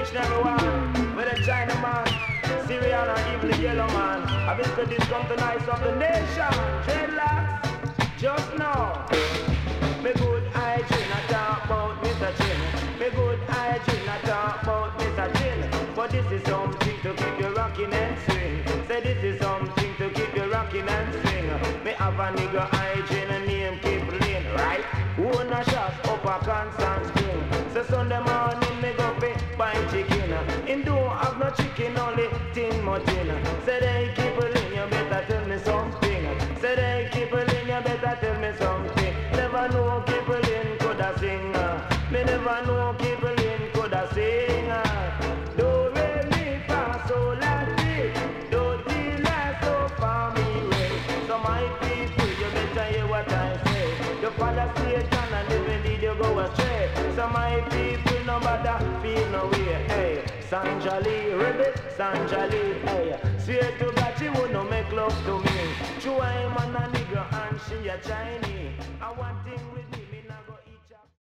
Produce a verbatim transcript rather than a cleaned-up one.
each and every one. With a China man, Syrian or even the yellow man. I've been to this come to nice of the nation. Dreadlocks, just now. Me good hygiene, I talk about Mister Chin. Me good hygiene, I talk about Mister Chin. But this is something to keep you rocking and swing. Say this is something to keep you rocking and swing. Me have a nigga hygiene and name keep lean, right? Own a shop up a Constant Spring. So Sunday morning me go pay buy chicken. Him don't have no chicken, only tin mutton. Say they keep lean, you better tell me something. Say they keep lean, you better tell me something. Never know Kipling coulda sing. Me never know Kipling coulda sing. Do re mi fa sol la ti. Do ti la so fa mi re. So my people, you better hear what I say. You follow Satan and never lead you go astray. So my people, no bother feel no way. Hey, Sanjali, ribbit, Sanjali, hey. Swear to God, she would not make love to me. True, I'm a nigga and she a Chinese. I want things